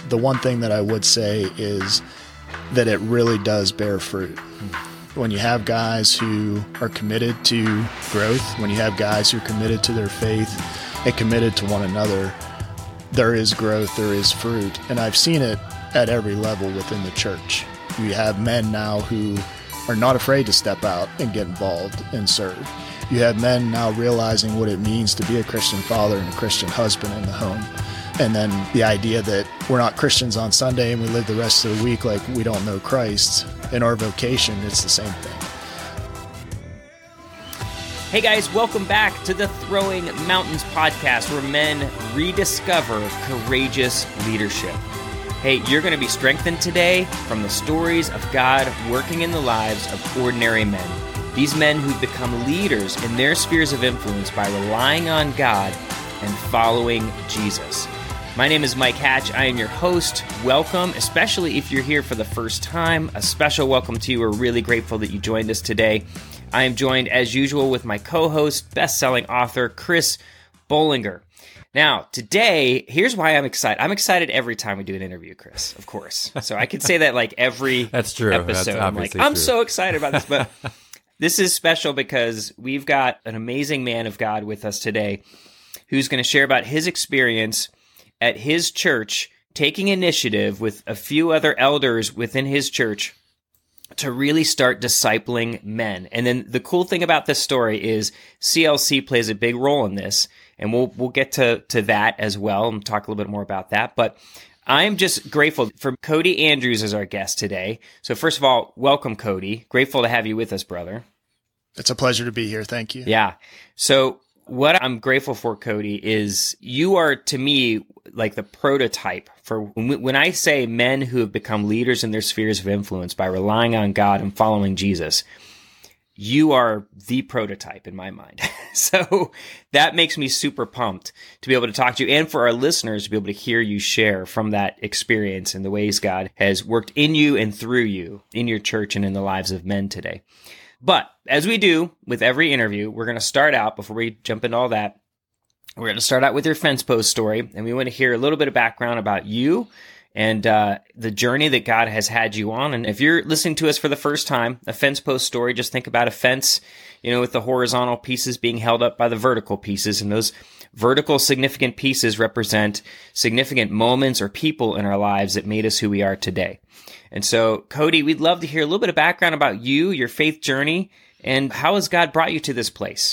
the one thing that I would say is that it really does bear fruit. When you have guys who are committed to growth, when you have guys who are committed to their faith and committed to one another, there is growth, there is fruit. And I've seen it at every level within the church. You have men now who are not afraid to step out and get involved and serve. You have men now realizing what it means to be a Christian father and a Christian husband in the home. And then the idea that we're not Christians on Sunday and we live the rest of the week like we don't know Christ. In our vocation, it's the same thing. Hey guys, welcome back to the Throwing Mountains podcast, where men rediscover courageous leadership. Hey, you're going to be strengthened today from the stories of God working in the lives of ordinary men. These men who've become leaders in their spheres of influence by relying on God and following Jesus. My name is Mike Hatch. I am your host. Welcome, especially if you're here for the first time. A special welcome to you. We're really grateful that you joined us today. I am joined, as usual, with my co-host, best-selling author, Chris Bollinger. Now, today, here's why I'm excited. I'm excited every time we do an interview, Chris, of course. So I could say that like every That's true. episode. That's I'm true. so excited about this. But this is special because we've got an amazing man of God with us today who's going to share about his experience at his church, taking initiative with a few other elders within his church to really start discipling men. And then the cool thing about this story is CLC plays a big role in this, and we'll get to that as well and talk a little bit more about that. But I'm just grateful for Cody Andrews as our guest today. So first of all, welcome, Cody. Grateful to have you with us, brother. It's a pleasure to be here. Thank you. Yeah. So what I'm grateful for, Cody, is you are, to me, like the prototype for when I say men who have become leaders in their spheres of influence by relying on God and following Jesus. You are the prototype in my mind. So that makes me super pumped to be able to talk to you, and for our listeners to be able to hear you share from that experience and the ways God has worked in you and through you in your church and in the lives of men today. But as we do with every interview, we're going to start out, before we jump into all that, we're going to start out with your fence post story, and we want to hear a little bit of background about you and the journey that God has had you on. And if you're listening to us for the first time, a fence post story, just think about a fence, with the horizontal pieces being held up by the vertical pieces, and those vertical significant pieces represent significant moments or people in our lives that made us who we are today. And so, Cody, we'd love to hear a little bit of background about you, your faith journey, and how has God brought you to this place?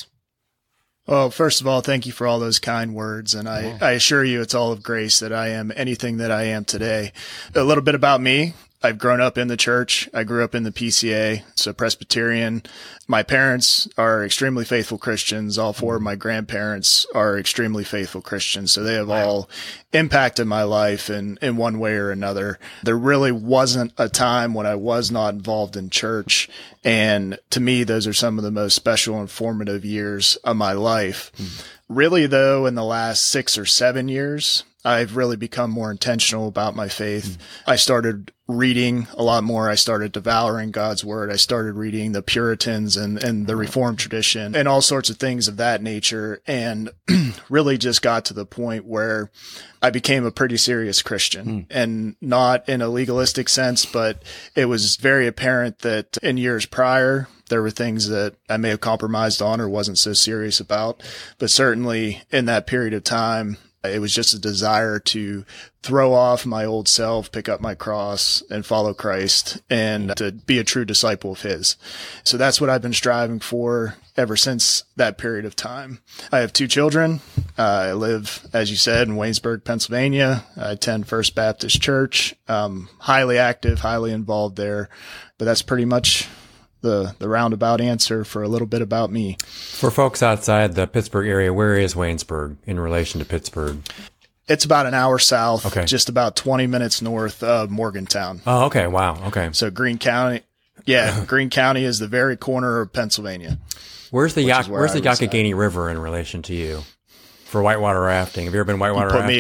Well, first of all, thank you for all those kind words. And I assure you it's all of grace that I am anything that I am today. A little bit about me. I've grown up in the church. I grew up in the PCA, so Presbyterian. My parents are extremely faithful Christians. All four of my grandparents are extremely faithful Christians. So they have all impacted my life in one way or another. There really wasn't a time when I was not involved in church. And to me, those are some of the most special and formative years of my life. Really, though, in the last 6 or 7 years, I've really become more intentional about my faith. I started reading a lot more. I started devouring God's word. I started reading the Puritans and the Reformed tradition and all sorts of things of that nature, and really just got to the point where I became a pretty serious Christian, and not in a legalistic sense, but it was very apparent that in years prior, there were things that I may have compromised on or wasn't so serious about. But certainly in that period of time, it was just a desire to throw off my old self, pick up my cross, and follow Christ, and to be a true disciple of his. So that's what I've been striving for ever since that period of time. I have 2 children. I live, as you said, in Waynesburg, Pennsylvania. I attend First Baptist Church. Highly active, highly involved there. But that's pretty much the roundabout answer for a little bit about me. For folks outside the Pittsburgh area, where is Waynesburg in relation to Pittsburgh? It's about an hour south, Okay. Just about 20 minutes north of Morgantown. Oh, okay. Wow. Okay. So Greene County, Greene County is the very corner of Pennsylvania. Where's the Which is where I reside. Youghiogheny River in relation to you for whitewater rafting? Have you ever been whitewater rafting?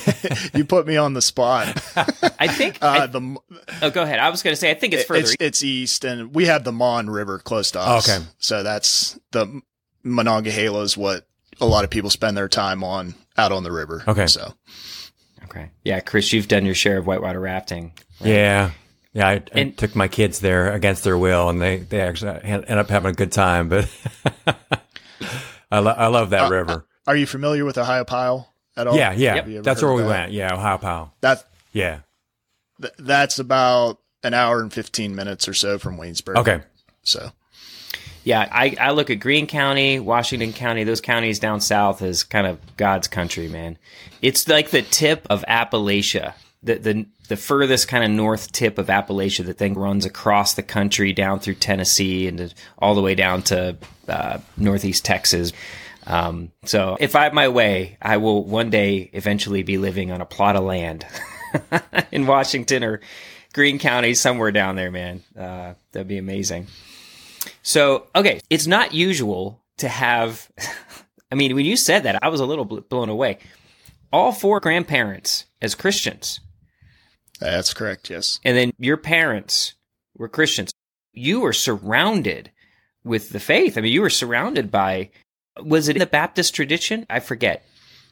You put me on the spot. I think. Go ahead. I was going to say, I think it's further. It's east, and we have the Mon River close to us. Okay. So that's the Monongahela is what a lot of people spend their time on out on the river. Okay. So Okay. Yeah, Chris, you've done your share of whitewater rafting. Right? Yeah. Yeah, I took my kids there against their will, and they actually ended up having a good time. But I love that river. Are you familiar with Ohiopyle at all? Yeah. Yep. That's where we went. Yeah, Ohiopyle. That's about an hour and 15 minutes or so from Waynesburg. Okay. So. Yeah, I look at Greene County, Washington County, those counties down south as kind of God's country, man. It's like the tip of Appalachia, the furthest kind of north tip of Appalachia that then runs across the country down through Tennessee and all the way down to northeast Texas. So if I have my way, I will one day eventually be living on a plot of land in Washington or Greene County, somewhere down there, man. That'd be amazing. So, okay, it's not usual to have, I mean, when you said that, I was a little blown away. All 4 grandparents as Christians. That's correct, yes. And then your parents were Christians. You were surrounded with the faith. I mean, you were surrounded by, was it in the Baptist tradition? I forget.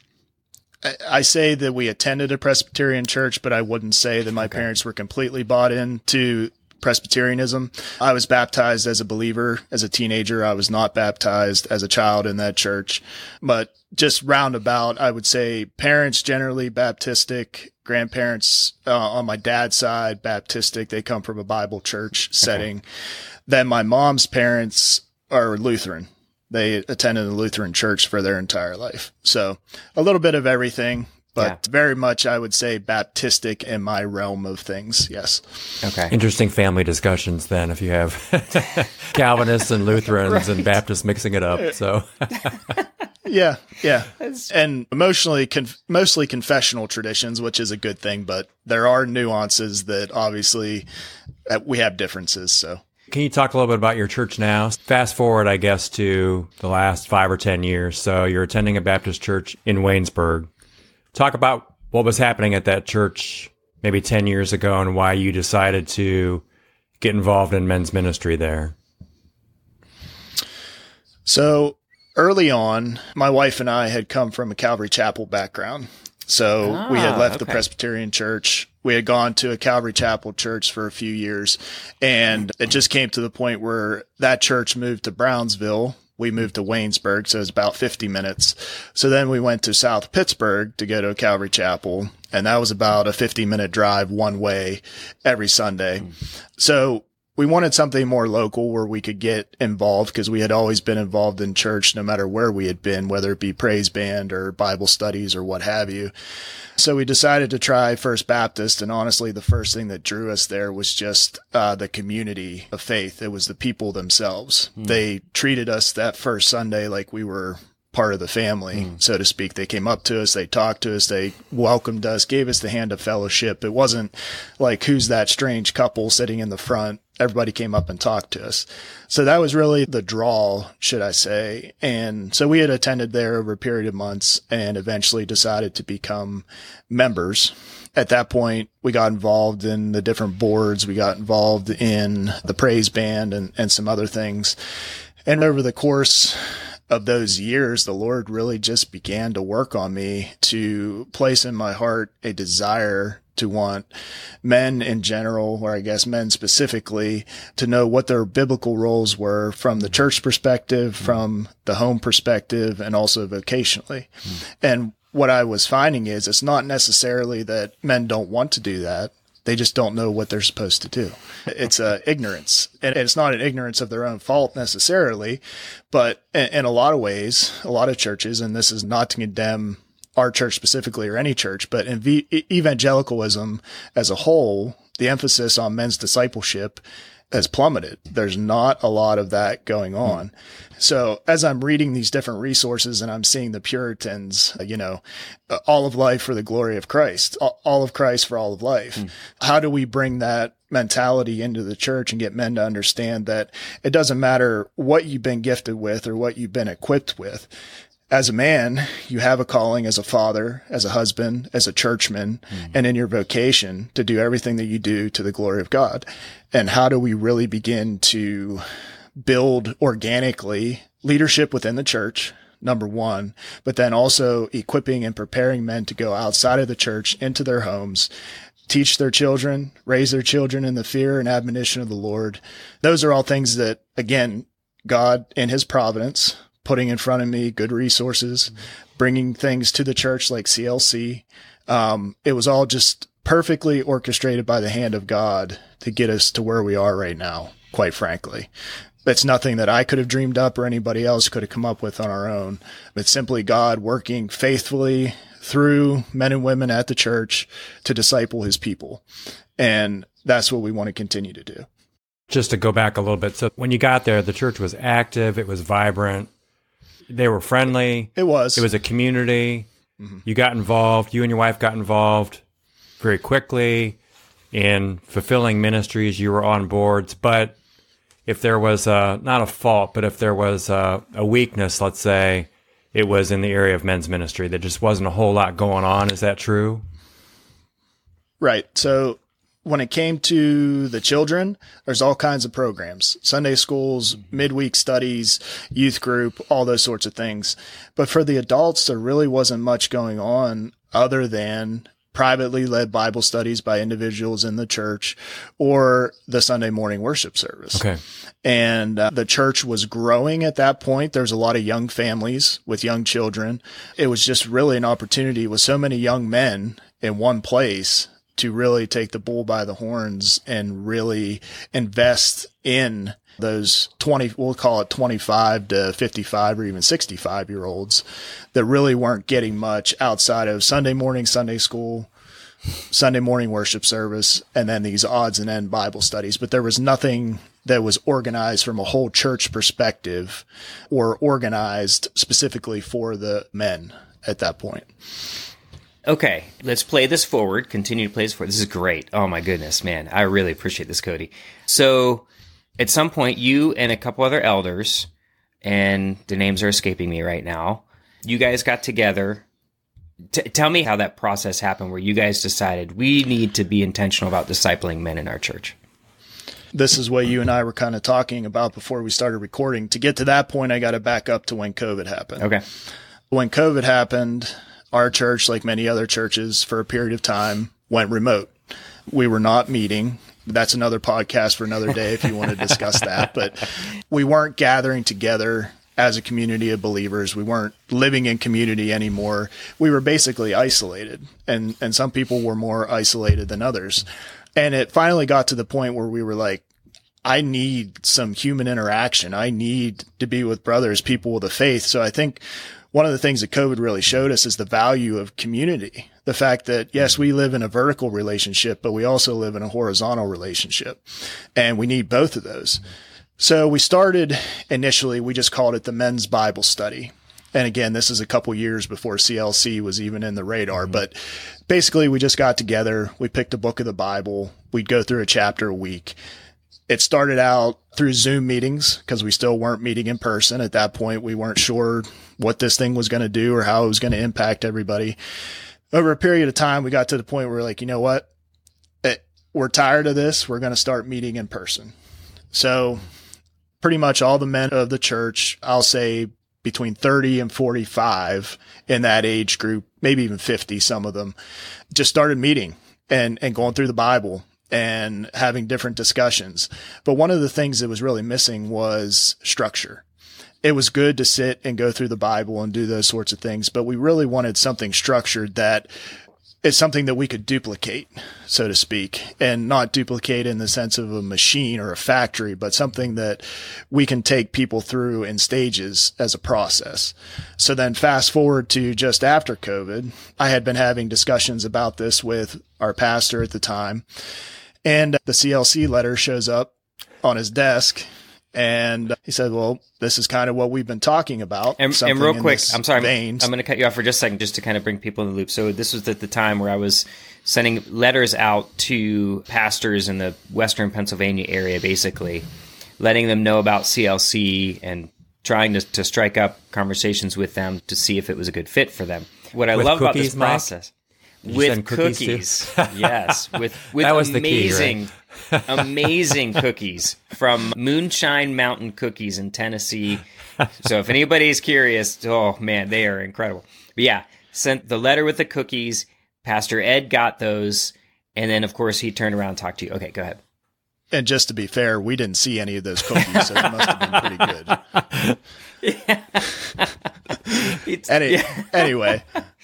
I say that we attended a Presbyterian church, but I wouldn't say that my parents were completely bought into Presbyterianism. I was baptized as a believer as a teenager. I was not baptized as a child in that church, but just roundabout, I would say parents generally Baptistic, grandparents on my dad's side Baptistic. They come from a Bible church setting. Then my mom's parents are Lutheran. They attended the Lutheran church for their entire life. So a little bit of everything. But very much, I would say, Baptistic in my realm of things, yes. Okay. Interesting family discussions then, if you have Calvinists and Lutherans and Baptists mixing it up. So, yeah. And mostly confessional traditions, which is a good thing. But there are nuances that obviously we have differences. So, can you talk a little bit about your church now? Fast forward, I guess, to the last 5 or 10 years. So you're attending a Baptist church in Waynesburg. Talk about what was happening at that church maybe 10 years ago and why you decided to get involved in men's ministry there. So early on, my wife and I had come from a Calvary Chapel background. So we had left the Presbyterian church. We had gone to a Calvary Chapel church for a few years, and it just came to the point where that church moved to Brownsville. We moved to Waynesburg, so it was about 50 minutes. So then we went to South Pittsburgh to go to a Calvary Chapel, and that was about a 50-minute drive one way every Sunday. So we wanted something more local where we could get involved because we had always been involved in church no matter where we had been, whether it be praise band or Bible studies or what have you. So we decided to try First Baptist, and honestly, the first thing that drew us there was just the community of faith. It was the people themselves. They treated us that first Sunday like we were part of the family, so to speak. They came up to us, they talked to us, they welcomed us, gave us the hand of fellowship. It wasn't like, who's that strange couple sitting in the front? Everybody came up and talked to us. So that was really the draw, should I say. And so we had attended there over a period of months and eventually decided to become members. At that point, we got involved in the different boards. We got involved in the praise band and some other things. And over the course of those years, the Lord really just began to work on me to place in my heart a desire to want men in general, or I guess men specifically, to know what their biblical roles were from the church perspective, from the home perspective, and also vocationally. And what I was finding is it's not necessarily that men don't want to do that. They just don't know what they're supposed to do. It's ignorance. And it's not an ignorance of their own fault necessarily, but in a lot of ways, a lot of churches, and this is not to condemn our church specifically or any church, but in evangelicalism as a whole, the emphasis on men's discipleship has plummeted. There's not a lot of that going on. So as I'm reading these different resources and I'm seeing the Puritans, all of life for the glory of Christ, all of Christ for all of life. How do we bring that mentality into the church and get men to understand that it doesn't matter what you've been gifted with or what you've been equipped with? As a man, you have a calling as a father, as a husband, as a churchman, and in your vocation to do everything that you do to the glory of God. And how do we really begin to build organically leadership within the church, number one, but then also equipping and preparing men to go outside of the church into their homes, teach their children, raise their children in the fear and admonition of the Lord. Those are all things that, again, God in his providence, putting in front of me good resources, bringing things to the church like CLC. It was all just perfectly orchestrated by the hand of God to get us to where we are right now, quite frankly. It's nothing that I could have dreamed up or anybody else could have come up with on our own. It's simply God working faithfully through men and women at the church to disciple his people. And that's what we want to continue to do. Just to go back a little bit. So when you got there, the church was active. It was vibrant. They were friendly. It was a community. Mm-hmm. You got involved. You and your wife got involved very quickly in fulfilling ministries. You were on boards. But if there was not a fault, but if there was a weakness, let's say, it was in the area of men's ministry. There just wasn't a whole lot going on. Is that true? Right. So when it came to the children, there's all kinds of programs, Sunday schools, midweek studies, youth group, all those sorts of things. But for the adults, there really wasn't much going on other than privately led Bible studies by individuals in the church or the Sunday morning worship service. Okay. And the church was growing at that point. There's a lot of young families with young children. It was just really an opportunity with so many young men in one place to really take the bull by the horns and really invest in those 20, we'll call it 25 to 55 or even 65 year olds that really weren't getting much outside of Sunday morning, Sunday school, Sunday morning worship service, and then these odds and end Bible studies. But there was nothing that was organized from a whole church perspective or organized specifically for the men at that point. Okay, let's play this forward. Continue to play this forward. This is great. Oh my goodness, man. I really appreciate this, Cody. So at some point, you and a couple other elders, and the names are escaping me right now, you guys got together. Tell me how that process happened where you guys decided we need to be intentional about discipling men in our church. This is what you and I were kind of talking about before we started recording. To get to that point, I got to back up to when COVID happened. Okay. When COVID happened, our church, like many other churches, for a period of time, went remote. We were not meeting. That's another podcast for another day if you want to discuss that. But we weren't gathering together as a community of believers. We weren't living in community anymore. We were basically isolated, and some people were more isolated than others. And it finally got to the point where we were like, I need some human interaction. I need to be with brothers, people with a faith. So I think one of the things that COVID really showed us is the value of community. The fact that, yes, we live in a vertical relationship, but we also live in a horizontal relationship. And we need both of those. So we started initially, we just called it the Men's Bible Study. And again, this is a couple years before CLC was even in the radar. But basically, we just got together. We picked a book of the Bible. We'd go through a chapter a week. It started out through Zoom meetings because we still weren't meeting in person. At that point, we weren't sure what this thing was going to do or how it was going to impact everybody. Over a period of time, we got to the point where we're like, you know what? We're tired of this. We're going to start meeting in person. So pretty much all the men of the church, I'll say between 30 and 45 in that age group, maybe even 50, some of them, just started meeting and going through the Bible and having different discussions. But one of the things that was really missing was structure. It was good to sit and go through the Bible and do those sorts of things, but we really wanted something structured that is something that we could duplicate, so to speak, and not duplicate in the sense of a machine or a factory, but something that we can take people through in stages as a process. So then fast forward to just after COVID, I had been having discussions about this with our pastor at the time, and the CLC letter shows up on his desk. And he said, well, this is kind of what we've been talking about. And real quick, I'm sorry, veins. I'm going to cut you off for just a second just to kind of bring people in the loop. So this was at the time where I was sending letters out to pastors in the Western Pennsylvania area, basically, letting them know about CLC and trying to strike up conversations with them to see if it was a good fit for them. What I love about this process... with cookies. Yes, with that was amazing, the key, right? amazing cookies from Moonshine Mountain Cookies in Tennessee. So if anybody's curious, oh man, they are incredible. But yeah, sent the letter with the cookies. Pastor Ed got those, and then of course he turned around and talked to you. Okay, go ahead. And just to be fair, we didn't see any of those cookies, so it must have been pretty good. Anyway,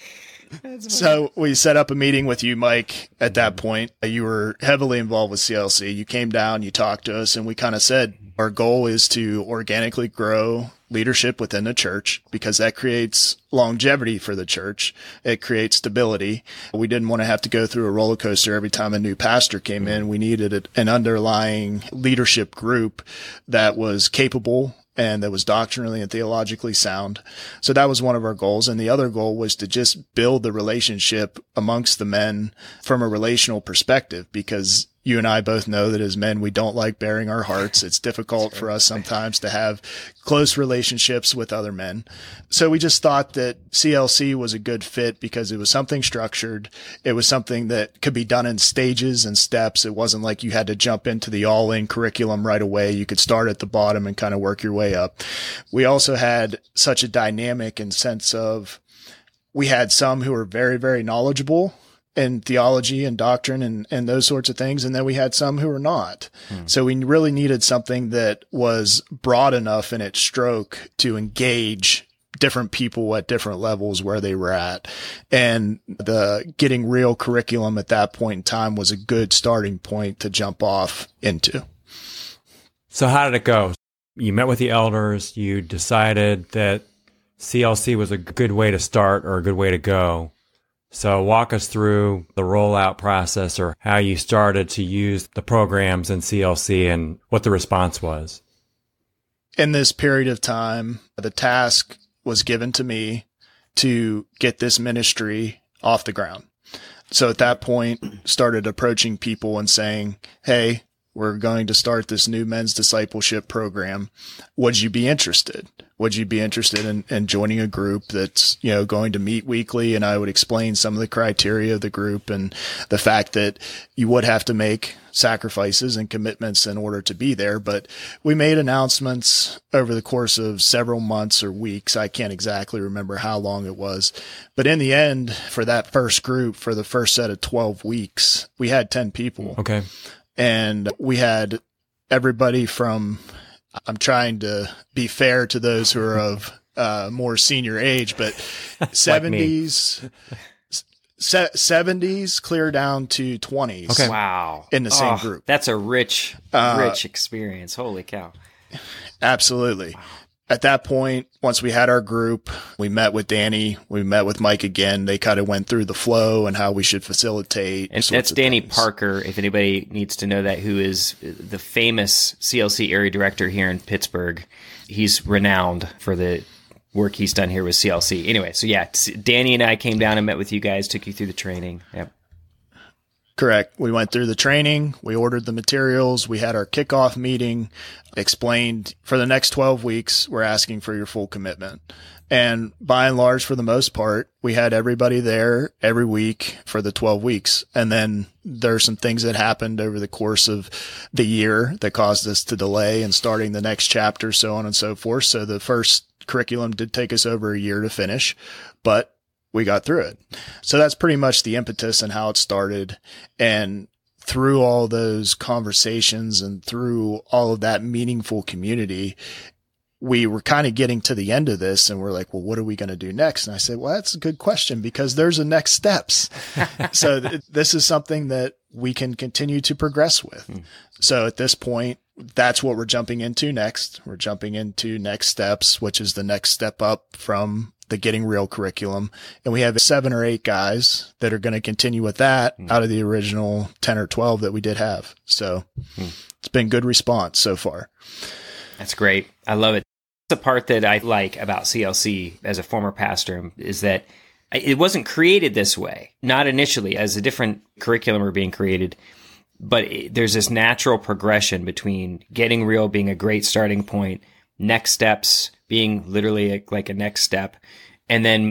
so we set up a meeting with you, Mike, at that point. You were heavily involved with CLC. You came down, you talked to us, and we kind of said our goal is to organically grow leadership within the church because that creates longevity for the church. It creates stability. We didn't want to have to go through a roller coaster every time a new pastor came in. We needed an underlying leadership group that was capable and that was doctrinally and theologically sound. So that was one of our goals. And the other goal was to just build the relationship amongst the men from a relational perspective, because you and I both know that as men, we don't like bearing our hearts. It's difficult for us sometimes to have close relationships with other men. So we just thought that CLC was a good fit because it was something structured. It was something that could be done in stages and steps. It wasn't like you had to jump into the all-in curriculum right away. You could start at the bottom and kind of work your way up. We also had such a dynamic and sense of, we had some who were very, very knowledgeable in theology and doctrine and those sorts of things. And then we had some who were not. So we really needed something that was broad enough in its stroke to engage different people at different levels where they were at. And the Getting Real curriculum at that point in time was a good starting point to jump off into. So how did it go? You met with the elders. You decided that CLC was a good way to start or a good way to go. So walk us through the rollout process or how you started to use the programs in CLC and what the response was. In this period of time, the task was given to me to get this ministry off the ground. So at that point, started approaching people and saying, hey, we're going to start this new men's discipleship program. Would you be interested? Would you be interested in joining a group that's, going to meet weekly? And I would explain some of the criteria of the group and the fact that you would have to make sacrifices and commitments in order to be there. But we made announcements over the course of several months or weeks. I can't exactly remember how long it was. But in the end, for that first group, for the first set of 12 weeks, we had 10 people. Okay. And we had everybody from, I'm trying to be fair to those who are of more senior age, but 70s, 70s clear down to 20s. Okay. Wow. In the same group. That's a rich experience. Holy cow. Absolutely. Wow. At that point, once we had our group, we met with Danny, we met with Mike again. They kind of went through the flow and how we should facilitate. And that's Danny Parker, if anybody needs to know that, who is the famous CLC area director here in Pittsburgh. He's renowned for the work he's done here with CLC. Anyway, so yeah, Danny and I came down and met with you guys, took you through the training. Yep. Correct. We went through the training. We ordered the materials. We had our kickoff meeting, explained for the next 12 weeks, we're asking for your full commitment. And by and large, for the most part, we had everybody there every week for the 12 weeks. And then there are some things that happened over the course of the year that caused us to delay in starting the next chapter, so on and so forth. So the first curriculum did take us over a year to finish, but we got through it. So that's pretty much the impetus and how it started. And through all those conversations and through all of that meaningful community, we were kind of getting to the end of this and we're like, well, what are we going to do next? And I said, well, that's a good question because there's a next steps. So this is something that we can continue to progress with. So at this point, that's what we're jumping into next. We're jumping into next steps, which is the next step up from the Getting Real curriculum. And we have 7 or 8 guys that are going to continue with that out of the original 10 or 12 that we did have. So it's been good response so far. That's great. I love it. The part that I like about CLC as a former pastor is that it wasn't created this way, not initially as a different curriculum were being created, but there's this natural progression between Getting Real being a great starting point, next steps being literally like a next step, and then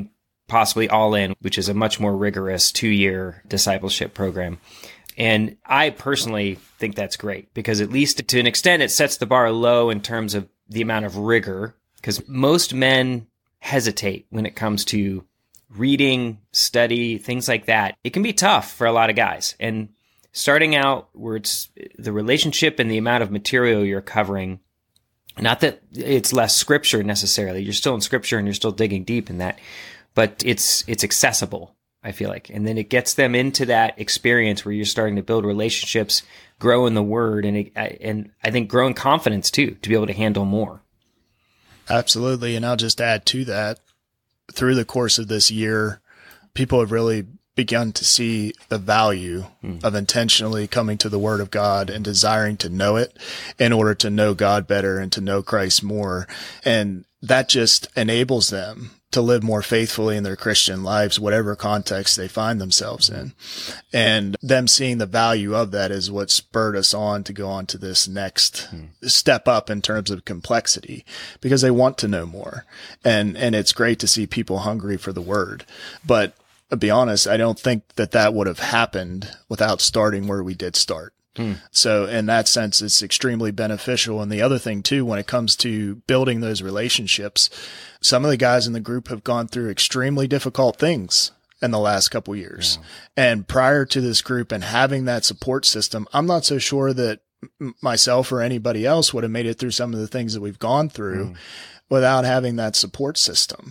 possibly All In, which is a much more rigorous 2-year discipleship program. And I personally think that's great because at least to an extent, it sets the bar low in terms of the amount of rigor, because most men hesitate when it comes to reading, study, things like that. It can be tough for a lot of guys. And starting out where it's the relationship and the amount of material you're covering, not that it's less scripture necessarily. You're still in scripture and you're still digging deep in that, but it's accessible, I feel like. And then it gets them into that experience where you're starting to build relationships, grow in the word, and I think grow in confidence too, to be able to handle more. Absolutely. And I'll just add to that, through the course of this year, people have really begun to see the value of intentionally coming to the Word of God and desiring to know it in order to know God better and to know Christ more. And that just enables them to live more faithfully in their Christian lives, whatever context they find themselves in. And them seeing the value of that is what spurred us on to go on to this next step up in terms of complexity, because they want to know more. And it's great to see people hungry for the Word. But to be honest, I don't think that would have happened without starting where we did start. So in that sense, it's extremely beneficial. And the other thing too, when it comes to building those relationships, some of the guys in the group have gone through extremely difficult things in the last couple of years. Yeah. And prior to this group and having that support system, I'm not so sure that myself or anybody else would have made it through some of the things that we've gone through without having that support system.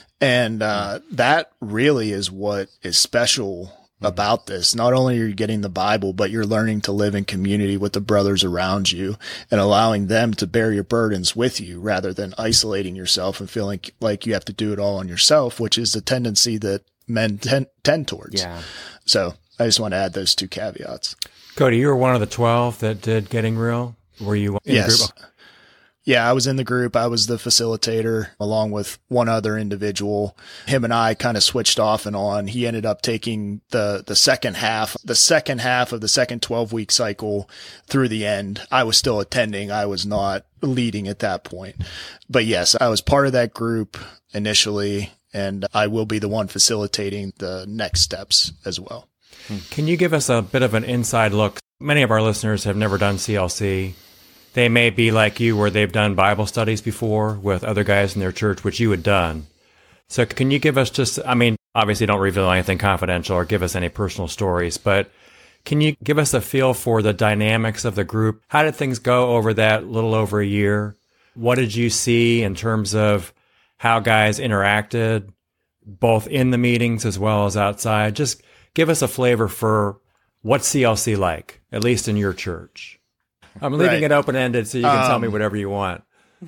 And that really is what is special about this. Not only are you getting the Bible, but you're learning to live in community with the brothers around you and allowing them to bear your burdens with you rather than isolating yourself and feeling like you have to do it all on yourself, which is the tendency that men tend towards. Yeah. So I just want to add those two caveats. Cody, you were one of the 12 that did Getting Real. Were you in the group? Yeah, I was in the group. I was the facilitator along with one other individual. Him and I kind of switched off and on. He ended up taking the second half of the second 12-week cycle through the end. I was still attending. I was not leading at that point. But yes, I was part of that group initially, and I will be the one facilitating the next steps as well. Can you give us a bit of an inside look? Many of our listeners have never done CLC. They may be like you, where they've done Bible studies before with other guys in their church, which you had done. So can you give us just, obviously don't reveal anything confidential or give us any personal stories, but can you give us a feel for the dynamics of the group? How did things go over that little over a year? What did you see in terms of how guys interacted, both in the meetings as well as outside? Just give us a flavor for what's CLC like, at least in your church. I'm leaving it open-ended so you can tell me whatever you want.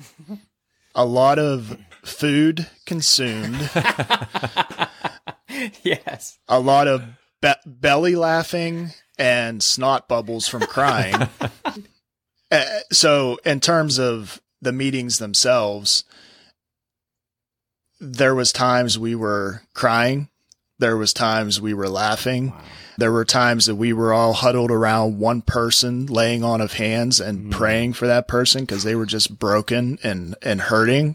A lot of food consumed. Yes. A lot of belly laughing and snot bubbles from crying. So in terms of the meetings themselves, there was times we were crying. There was times we were laughing. Wow. There were times that we were all huddled around one person, laying on of hands and praying for that person because they were just broken and hurting.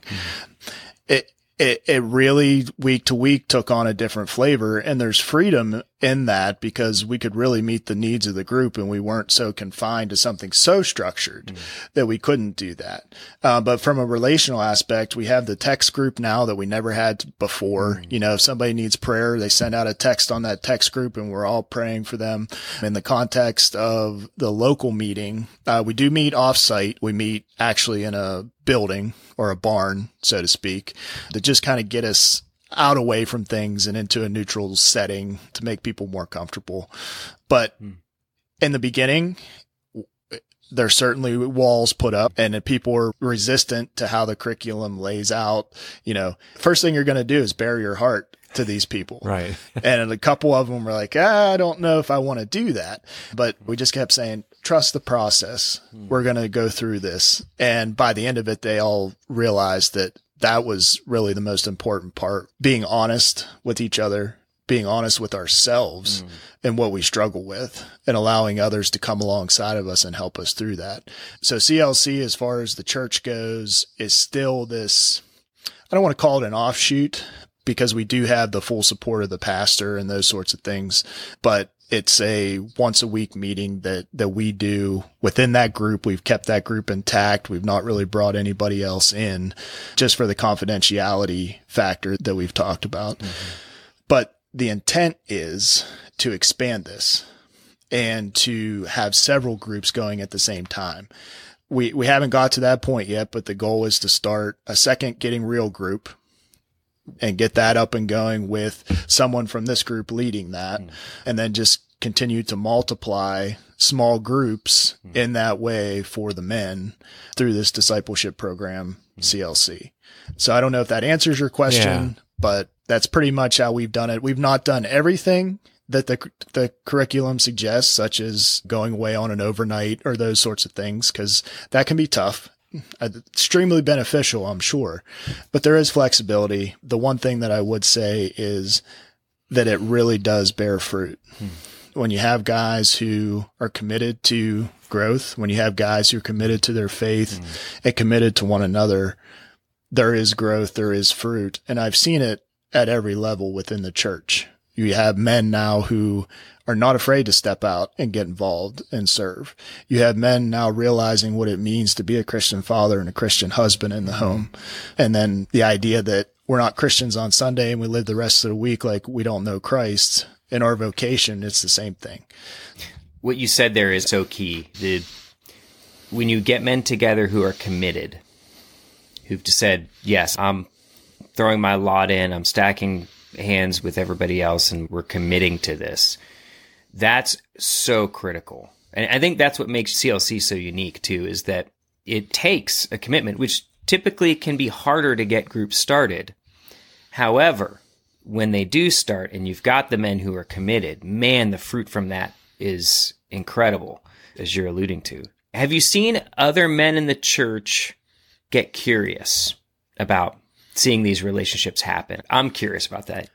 It really week to week took on a different flavor, and there's freedom in that because we could really meet the needs of the group and we weren't so confined to something so structured that we couldn't do that. But from a relational aspect, we have the text group now that we never had before. You know, if somebody needs prayer, they send out a text on that text group and we're all praying for them. In the context of the local meeting, we do meet off-site. We meet actually in a building or a barn, so to speak, to just kind of get us out away from things and into a neutral setting to make people more comfortable. But in the beginning, there's certainly walls put up and people are resistant to how the curriculum lays out. You know, first thing you're going to do is bare your heart to these people. Right. And a couple of them were like, I don't know if I want to do that. But we just kept saying, trust the process. We're going to go through this. And by the end of it, they all realized that was really the most important part, being honest with each other, being honest with ourselves and what we struggle with, and allowing others to come alongside of us and help us through that. So CLC, as far as the church goes, is still this, I don't want to call it an offshoot, because we do have the full support of the pastor and those sorts of things. But it's a once a week meeting that we do within that group. We've kept that group intact. We've not really brought anybody else in, just for the confidentiality factor that we've talked about. Mm-hmm. But the intent is to expand this and to have several groups going at the same time. We haven't got to that point yet, but the goal is to start a second Getting Real group and get that up and going with someone from this group leading that, and then just continue to multiply small groups in that way for the men through this discipleship program, CLC. So I don't know if that answers your question, but that's pretty much how we've done it. We've not done everything that the curriculum suggests, such as going away on an overnight or those sorts of things, because that can be tough. Extremely beneficial, I'm sure, but there is flexibility. The one thing that I would say is that it really does bear fruit. When you have guys who are committed to growth, when you have guys who are committed to their faith and committed to one another, there is growth, there is fruit. And I've seen it at every level within the church. You have men now who are not afraid to step out and get involved and serve. You have men now realizing what it means to be a Christian father and a Christian husband in the home. And then the idea that we're not Christians on Sunday and we live the rest of the week like we don't know Christ. In our vocation, it's the same thing. What you said there is so key. When you get men together who are committed, who've just said, yes, I'm throwing my lot in, I'm stacking hands with everybody else, and we're committing to this. That's so critical. And I think that's what makes CLC so unique too, is that it takes a commitment, which typically can be harder to get groups started. However, when they do start and you've got the men who are committed, man, the fruit from that is incredible, as you're alluding to. Have you seen other men in the church get curious about seeing these relationships happen? I'm curious about that.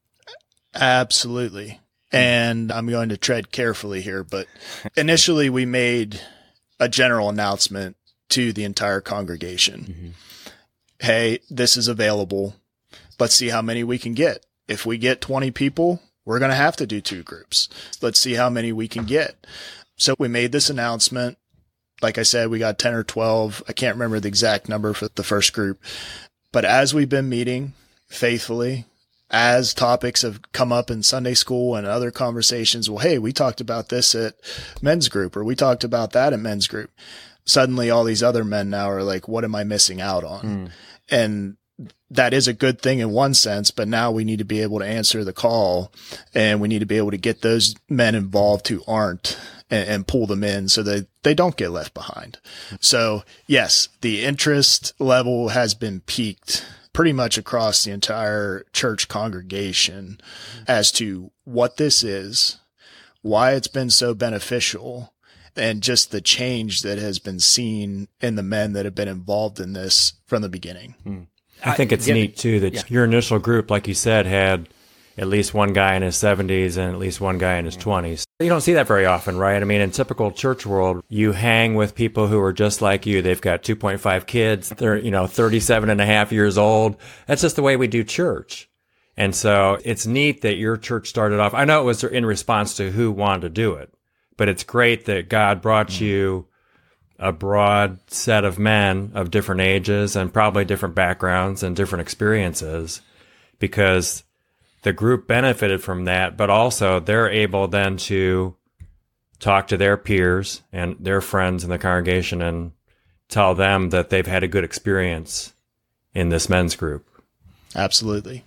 Absolutely. And I'm going to tread carefully here, but initially we made a general announcement to the entire congregation. Hey, this is available. Let's see how many we can get. If we get 20 people, we're going to have to do 2 groups. Let's see how many we can get. So we made this announcement. Like I said, we got 10 or 12. I can't remember the exact number for the first group. But as we've been meeting faithfully, as topics have come up in Sunday school and other conversations, well, hey, we talked about this at men's group, or we talked about that at men's group. Suddenly all these other men now are like, what am I missing out on? And that is a good thing in one sense, but now we need to be able to answer the call, and we need to be able to get those men involved who aren't and pull them in so that they don't get left behind. So yes, the interest level has been peaked pretty much across the entire church congregation as to what this is, why it's been so beneficial, and just the change that has been seen in the men that have been involved in this from the beginning. I think it's neat too that your initial group, like you said, had at least one guy in his 70s and at least one guy in his 20s. You don't see that very often, right? I mean, in typical church world, you hang with people who are just like you. They've got 2.5 kids. They're, 37 and a half years old. That's just the way we do church. And so it's neat that your church started off. I know it was in response to who wanted to do it, but it's great that God brought you a broad set of men of different ages and probably different backgrounds and different experiences, because the group benefited from that, but also they're able then to talk to their peers and their friends in the congregation and tell them that they've had a good experience in this men's group. Absolutely.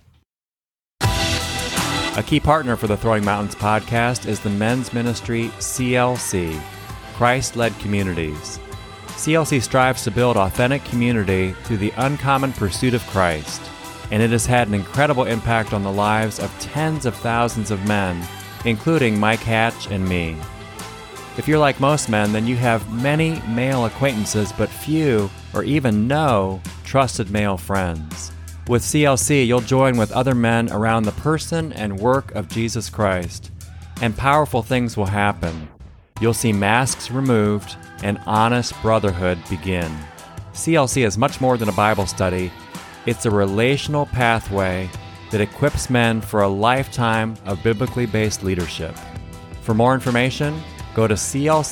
A key partner for the Throwing Mountains podcast is the men's ministry CLC, Christ-Led Communities. CLC strives to build authentic community through the uncommon pursuit of Christ, and it has had an incredible impact on the lives of tens of thousands of men, including Mike Hatch and me. If you're like most men, then you have many male acquaintances, but few or even no trusted male friends. With CLC, you'll join with other men around the person and work of Jesus Christ, and powerful things will happen. You'll see masks removed and honest brotherhood begin. CLC is much more than a Bible study. It's a relational pathway that equips men for a lifetime of biblically based leadership. For more information, go to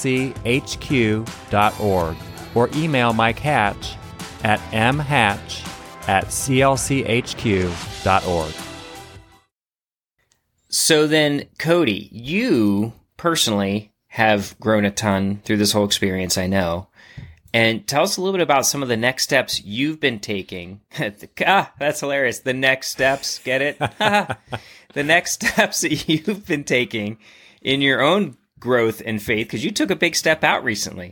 clchq.org or email Mike Hatch at mhatch@clchq.org. So then, Cody, you personally have grown a ton through this whole experience, I know. And tell us a little bit about some of the next steps you've been taking. That's hilarious. The next steps, get it? The next steps that you've been taking in your own growth and faith, because you took a big step out recently.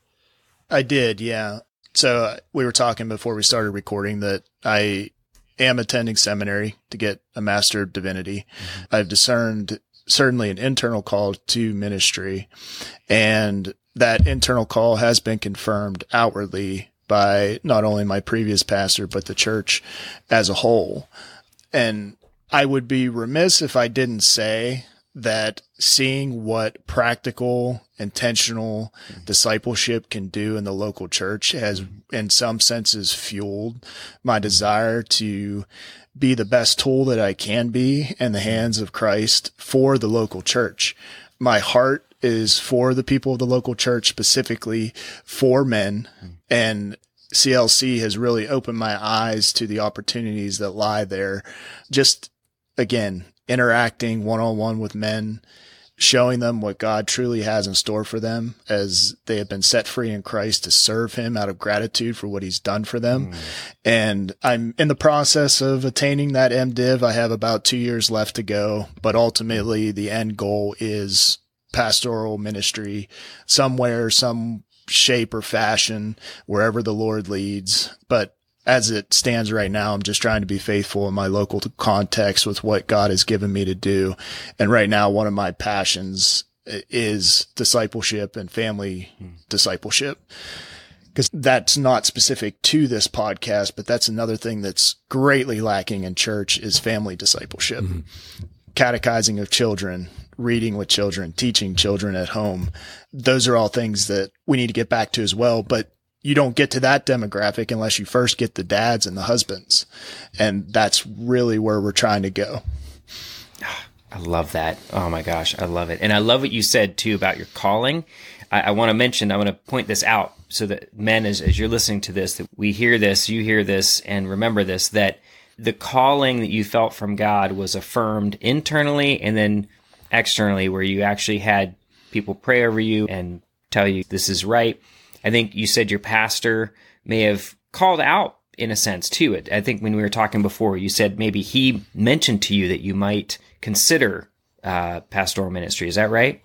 I did, yeah. So we were talking before we started recording that I am attending seminary to get a Master of Divinity. Mm-hmm. I've discerned certainly an internal call to ministry, and that internal call has been confirmed outwardly by not only my previous pastor, but the church as a whole. And I would be remiss if I didn't say that seeing what practical, intentional discipleship can do in the local church has, in some senses, fueled my desire to be the best tool that I can be in the hands of Christ for the local church. My heart is for the people of the local church, specifically for men. And CLC has really opened my eyes to the opportunities that lie there. Just, again, interacting one-on-one with men, showing them what God truly has in store for them as they have been set free in Christ to serve him out of gratitude for what he's done for them. And I'm in the process of attaining that MDiv. I have about 2 years left to go, but ultimately the end goal is pastoral ministry somewhere, some shape or fashion, wherever the Lord leads. But as it stands right now, I'm just trying to be faithful in my local context with what God has given me to do. And right now, one of my passions is discipleship and family discipleship, because that's not specific to this podcast, but that's another thing that's greatly lacking in church is family discipleship. Catechizing of children, reading with children, teaching children at home. Those are all things that we need to get back to as well. But you don't get to that demographic unless you first get the dads and the husbands. And that's really where we're trying to go. I love that. Oh my gosh, I love it. And I love what you said too about your calling. I want to point this out so that men, as you're listening to this, that we hear this, you hear this, and remember this, that the calling that you felt from God was affirmed internally and then externally, where you actually had people pray over you and tell you this is right. I think you said your pastor may have called out in a sense too. I think when we were talking before, you said maybe he mentioned to you that you might consider pastoral ministry. Is that right?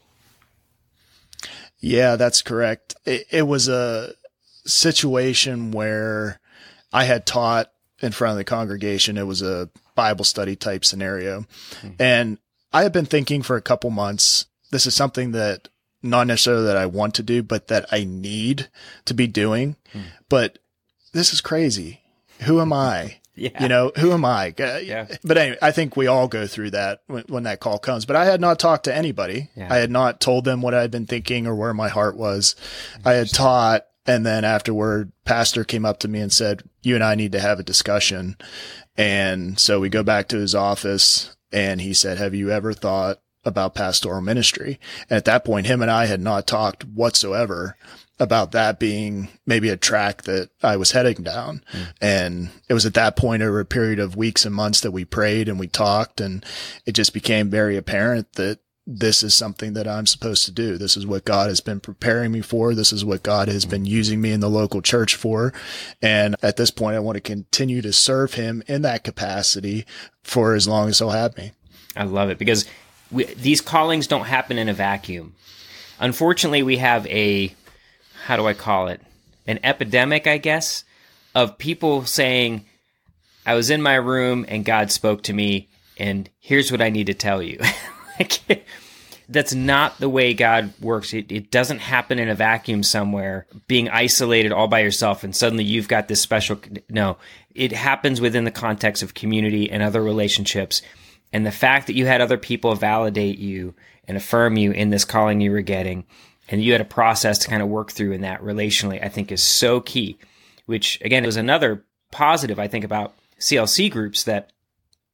Yeah, that's correct. It was a situation where I had taught in front of the congregation. It was a Bible study type scenario. And I had been thinking for a couple months, this is something that not necessarily that I want to do, but that I need to be doing. But this is crazy. Who am I? Yeah. You know, who am I? Yeah. But anyway, I think we all go through that when that call comes. But I had not talked to anybody. Yeah. I had not told them what I had been thinking or where my heart was. I had taught. And then afterward, pastor came up to me and said, you and I need to have a discussion. And so we go back to his office and he said, have you ever thought about pastoral ministry? And at that point, him and I had not talked whatsoever about that being maybe a track that I was heading down. And it was at that point over a period of weeks and months that we prayed and we talked, and it just became very apparent that this is something that I'm supposed to do. This is what God has been preparing me for. This is what God has been using me in the local church for. And at this point, I want to continue to serve him in that capacity for as long as he'll have me. I love it, because these callings don't happen in a vacuum. Unfortunately, we have how do I call it? An epidemic, I guess, of people saying, I was in my room and God spoke to me and here's what I need to tell you. That's not the way God works. It doesn't happen in a vacuum somewhere, being isolated all by yourself, and suddenly you've got this special... No, it happens within the context of community and other relationships. And the fact that you had other people validate you and affirm you in this calling you were getting, and you had a process to kind of work through in that relationally, I think is so key, which again, is another positive I think about CLC groups, that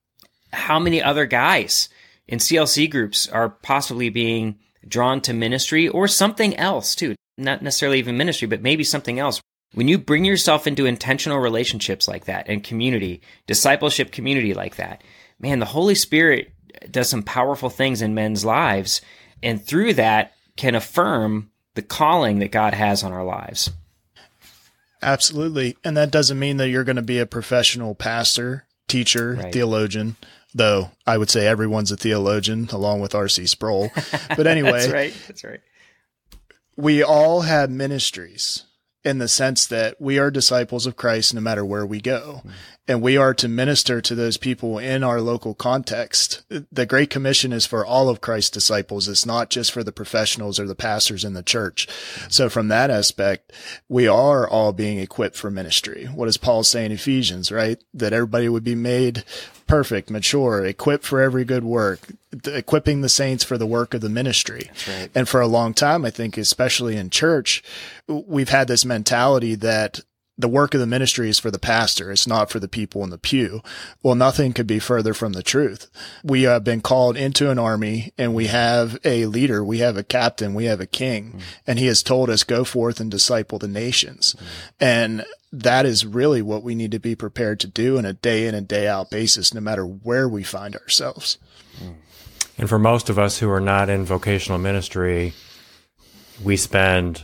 how many other guys in CLC groups are possibly being drawn to ministry or something else too? Not necessarily even ministry, but maybe something else. When you bring yourself into intentional relationships like that and community, discipleship community like that, man, the Holy Spirit does some powerful things in men's lives, and through that can affirm the calling that God has on our lives. Absolutely. And that doesn't mean that you're going to be a professional pastor, teacher, Right. theologian, though I would say everyone's a theologian along with R.C. Sproul. But anyway, That's right. we all have ministries in the sense that we are disciples of Christ no matter where we go. And we are to minister to those people in our local context. The Great Commission is for all of Christ's disciples. It's not just for the professionals or the pastors in the church. So from that aspect, we are all being equipped for ministry. What does Paul say in Ephesians, right? That everybody would be made perfect, mature, equipped for every good work, equipping the saints for the work of the ministry. That's right. And for a long time, I think, especially in church, we've had this mentality that the work of the ministry is for the pastor. It's not for the people in the pew. Well, nothing could be further from the truth. We have been called into an army, and we have a leader. We have a captain. We have a king. And he has told us, go forth and disciple the nations. And that is really what we need to be prepared to do on a day in and day out basis, no matter where we find ourselves. And for most of us who are not in vocational ministry, we spend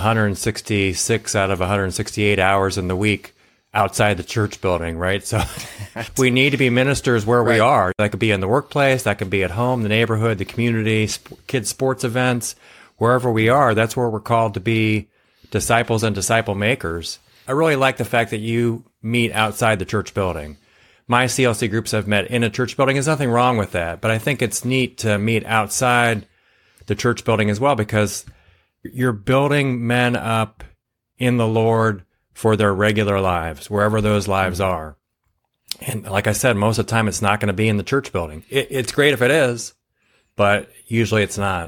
166 out of 168 hours in the week outside the church building, right? So we need to be ministers where we are. That could be in the workplace, that could be at home, the neighborhood, the community, kids' sports events, wherever we are. That's where we're called to be disciples and disciple makers. I really like the fact that you meet outside the church building. My CLC groups have met in a church building. There's nothing wrong with that, but I think it's neat to meet outside the church building as well, because you're building men up in the Lord for their regular lives, wherever those lives are. And like I said, most of the time it's not going to be in the church building. It's great if it is, but usually it's not.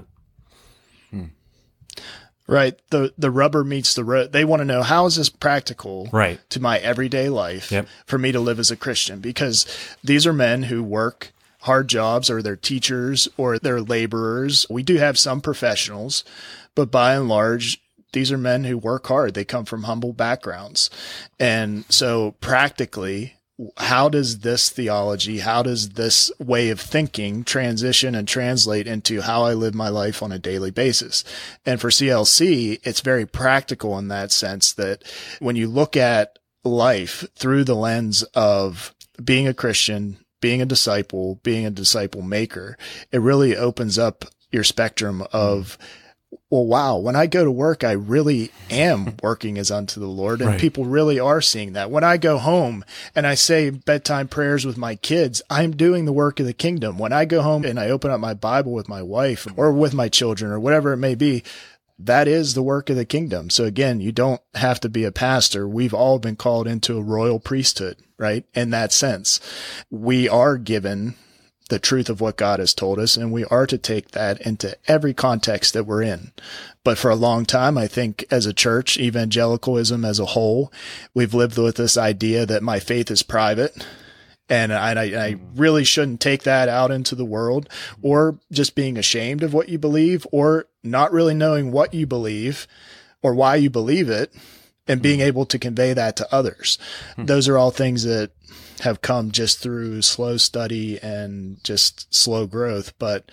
Right. The rubber meets the road. They want to know, how is this practical to my everyday life for me to live as a Christian? Because these are men who work hard jobs, or they're teachers, or they're laborers. We do have some professionals, but by and large, these are men who work hard. They come from humble backgrounds. And so practically, how does this theology, how does this way of thinking transition and translate into how I live my life on a daily basis? And for CLC, it's very practical in that sense that when you look at life through the lens of being a Christian, being a disciple maker, it really opens up your spectrum of, well, wow, when I go to work, I really am working as unto the Lord, and people really are seeing that. When I go home and I say bedtime prayers with my kids, I'm doing the work of the kingdom. When I go home and I open up my Bible with my wife or with my children or whatever it may be, that is the work of the kingdom. So again, you don't have to be a pastor. We've all been called into a royal priesthood, right? In that sense, we are given the truth of what God has told us, and we are to take that into every context that we're in. But for a long time, I think as a church, evangelicalism as a whole, we've lived with this idea that my faith is private, and I really shouldn't take that out into the world, or just being ashamed of what you believe, or not really knowing what you believe or why you believe it, and being able to convey that to others. Those are all things that have come just through slow study and just slow growth. But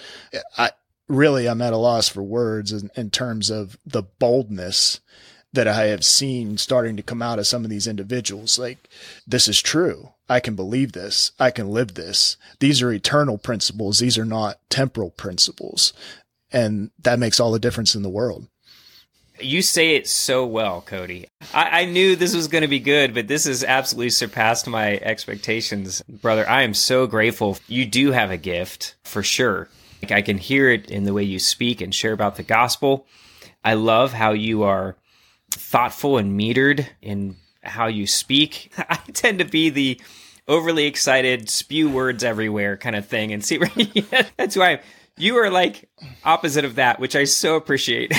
I'm at a loss for words in terms of the boldness that I have seen starting to come out of some of these individuals. Like, this is true. I can believe this. I can live this. These are eternal principles. These are not temporal principles. And that makes all the difference in the world. You say it so well, Cody. I knew this was going to be good, but this has absolutely surpassed my expectations. Brother, I am so grateful. You do have a gift, for sure. Like, I can hear it in the way you speak and share about the gospel. I love how you are thoughtful and metered in how you speak. I tend to be the overly excited, spew words everywhere kind of thing. And see, that's why you are like opposite of that, which I so appreciate.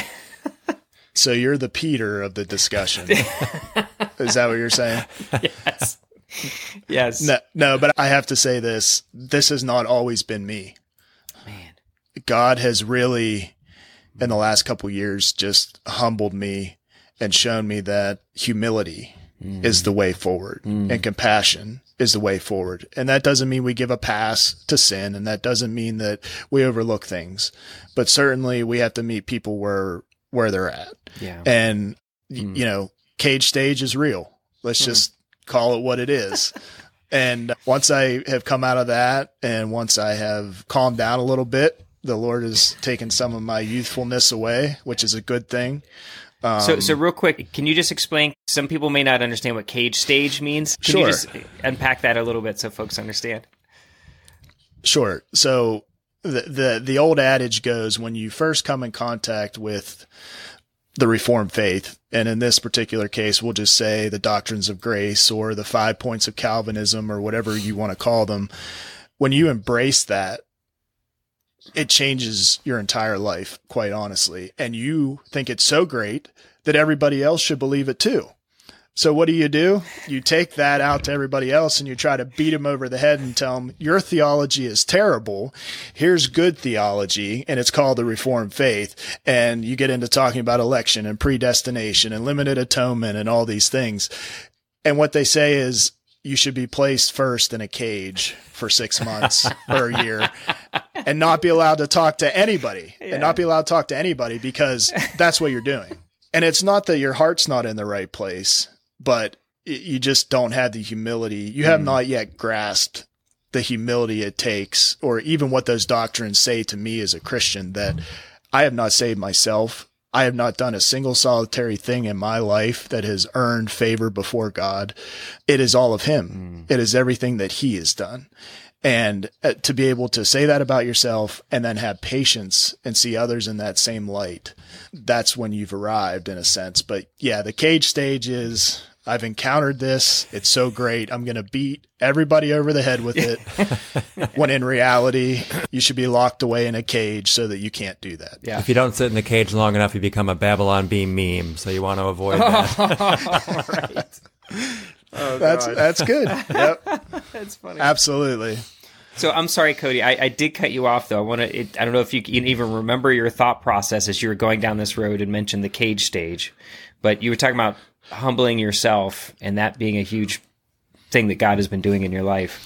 So you're the Peter of the discussion. Is that what you're saying? Yes. Yes. No, but I have to say this. This has not always been me. Man. God has really, in the last couple of years, just humbled me and shown me that humility is the way forward and compassion is the way forward. And that doesn't mean we give a pass to sin. And that doesn't mean that we overlook things, but certainly we have to meet people where they're at. Yeah. And, you know, cage stage is real. Let's just call it what it is. And once I have come out of that and once I have calmed down a little bit, the Lord has taken some of my youthfulness away, which is a good thing. So real quick, can you just explain? Some people may not understand what cage stage means. Can you just unpack that a little bit so folks understand? Sure. So the old adage goes, when you first come in contact with the Reformed faith, and in this particular case, we'll just say the doctrines of grace or the 5 points of Calvinism or whatever you want to call them, when you embrace that, it changes your entire life, quite honestly. And you think it's so great that everybody else should believe it too. So what do? You take that out to everybody else and you try to beat them over the head and tell them your theology is terrible. Here's good theology. And it's called the Reformed faith. And you get into talking about election and predestination and limited atonement and all these things. And what they say is you should be placed first in a cage for 6 months or a year and not be allowed to talk to anybody because that's what you're doing. And it's not that your heart's not in the right place, but you just don't have the humility. You have not yet grasped the humility it takes, or even what those doctrines say to me as a Christian, that I have not saved myself. I have not done a single solitary thing in my life that has earned favor before God. It is all of him. It is everything that he has done. And to be able to say that about yourself and then have patience and see others in that same light, that's when you've arrived in a sense. But yeah, the cage stage is, I've encountered this. It's so great. I'm going to beat everybody over the head with it. When in reality, you should be locked away in a cage so that you can't do that. Yeah. If you don't sit in the cage long enough, you become a Babylon Bee meme. So you want to avoid that. Right. Oh, That's good. Yep. That's funny. Absolutely. So I'm sorry, Cody. I did cut you off, though. I don't know if you can even remember your thought process as you were going down this road and mentioned the cage stage, but you were talking about humbling yourself and that being a huge thing that God has been doing in your life.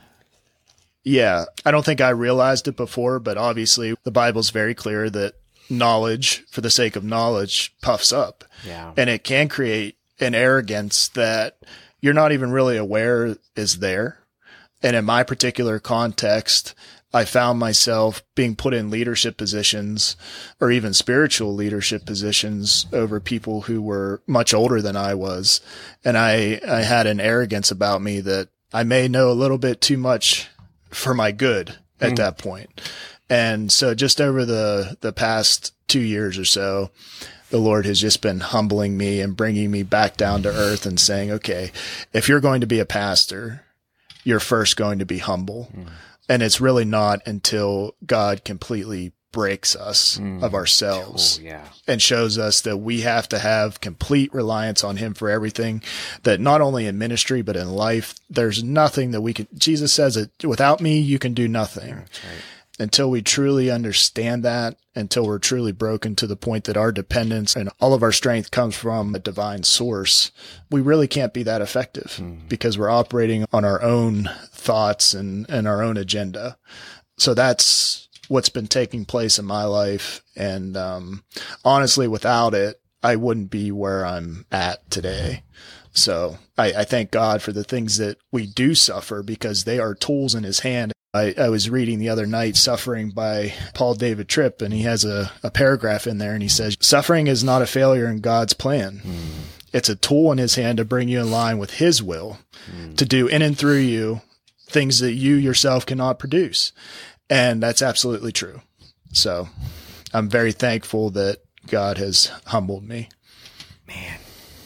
Yeah. I don't think I realized it before, but obviously the Bible's very clear that knowledge for the sake of knowledge puffs up. Yeah. And it can create an arrogance that you're not even really aware is there. And in my particular context, I found myself being put in leadership positions or even spiritual leadership positions over people who were much older than I was. And I had an arrogance about me that I may know a little bit too much for my good at that point. And so just over the past 2 years or so, the Lord has just been humbling me and bringing me back down to earth and saying, okay, if you're going to be a pastor, you're first going to be humble. And it's really not until God completely breaks us of ourselves and shows us that we have to have complete reliance on him for everything, that not only in ministry, but in life, there's nothing that we can, Jesus says it, without me, you can do nothing. That's right. Until we truly understand that, until we're truly broken to the point that our dependence and all of our strength comes from a divine source, we really can't be that effective because we're operating on our own thoughts and our own agenda. So that's what's been taking place in my life. And honestly, without it, I wouldn't be where I'm at today. So I thank God for the things that we do suffer because they are tools in his hand. I was reading the other night Suffering by Paul David Tripp, and he has a paragraph in there, and he says, suffering is not a failure in God's plan. It's a tool in his hand to bring you in line with his will, to do in and through you things that you yourself cannot produce. And that's absolutely true. So I'm very thankful that God has humbled me. Man.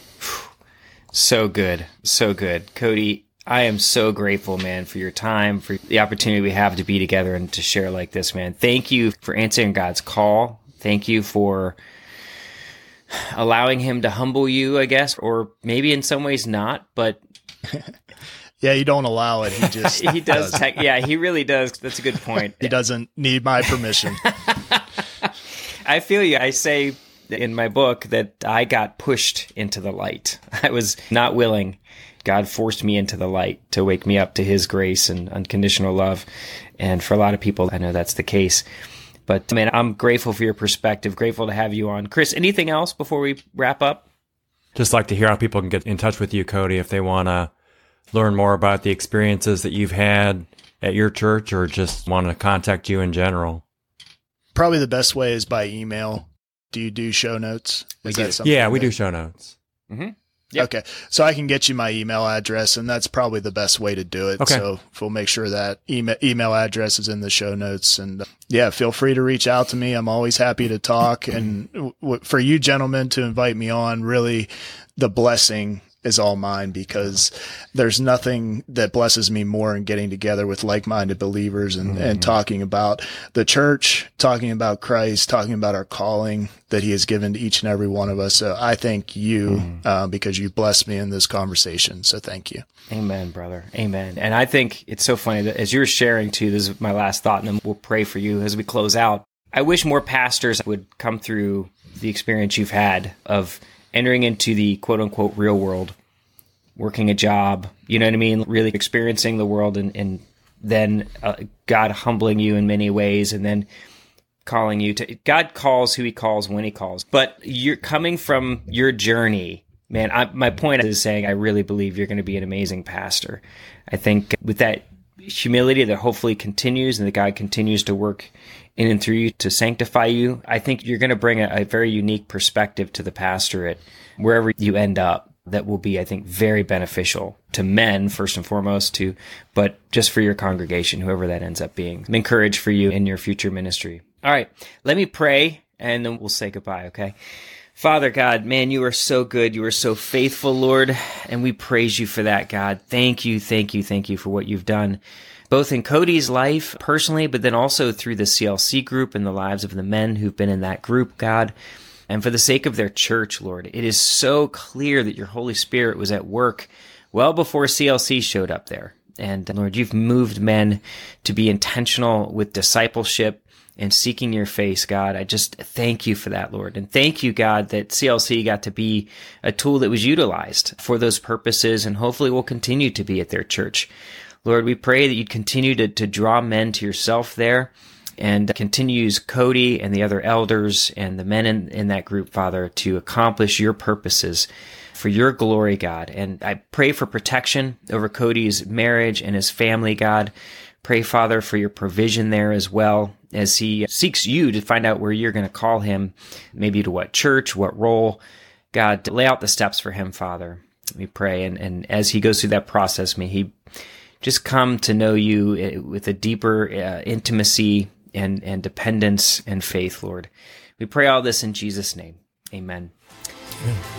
So good. So good. Cody, I am so grateful, man, for your time, for the opportunity we have to be together and to share like this, man. Thank you for answering God's call. Thank you for allowing him to humble you, I guess, or maybe in some ways not, but Yeah, you don't allow it. He just he does. Yeah, he really does. That's a good point. He doesn't need my permission. I feel you. I say in my book that I got pushed into the light. I was not willing. God forced me into the light to wake me up to his grace and unconditional love. And for a lot of people, I know that's the case. But man, I'm grateful for your perspective. Grateful to have you on. Chris, anything else before we wrap up? Just like to hear how people can get in touch with you, Cody, if they want to learn more about the experiences that you've had at your church or just want to contact you in general. Probably the best way is by email. Do you do show notes? We do. Yeah, we do show notes. Mm-hmm. Yep. Okay. So I can get you my email address, and that's probably the best way to do it. Okay. So we'll make sure that email address is in the show notes. And yeah, feel free to reach out to me. I'm always happy to talk. And for you gentlemen to invite me on, really the blessing is all mine, because there's nothing that blesses me more in getting together with like-minded believers and talking about the church, talking about Christ, talking about our calling that he has given to each and every one of us. So I thank you because you blessed me in this conversation. So thank you. Amen, brother. Amen. And I think it's so funny that as you're sharing too, this is my last thought, and then we'll pray for you as we close out. I wish more pastors would come through the experience you've had of entering into the quote unquote real world, working a job, you know what I mean? Really experiencing the world and then God humbling you in many ways and then calling you to, God calls who he calls when he calls. But you're coming from your journey, man. My point is saying, I really believe you're going to be an amazing pastor. I think with that humility that hopefully continues and that God continues to work in and through you to sanctify you, I think you're going to bring a very unique perspective to the pastorate wherever you end up that will be, I think, very beneficial to men, first and foremost, but just for your congregation, whoever that ends up being. I'm encouraged for you in your future ministry. All right, let me pray, and then we'll say goodbye, okay? Father God, man, you are so good. You are so faithful, Lord, and we praise you for that, God. Thank you, thank you, thank you for what you've done, both in Cody's life personally, but then also through the CLC group and the lives of the men who've been in that group, God. And for the sake of their church, Lord, it is so clear that your Holy Spirit was at work well before CLC showed up there. And Lord, you've moved men to be intentional with discipleship and seeking your face, God. I just thank you for that, Lord. And thank you, God, that CLC got to be a tool that was utilized for those purposes and hopefully will continue to be at their church. Lord, we pray that you'd continue to draw men to yourself there and continue to use Cody and the other elders and the men in that group, Father, to accomplish your purposes for your glory, God. And I pray for protection over Cody's marriage and his family, God. Pray, Father, for your provision there as well as he seeks you to find out where you're going to call him, maybe to what church, what role. God, lay out the steps for him, Father. We pray. And as he goes through that process, may he just come to know you with a deeper intimacy and dependence and faith, Lord. We pray all this in Jesus' name. Amen.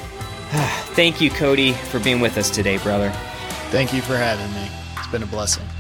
Thank you, Cody, for being with us today, brother. Thank you for having me. It's been a blessing.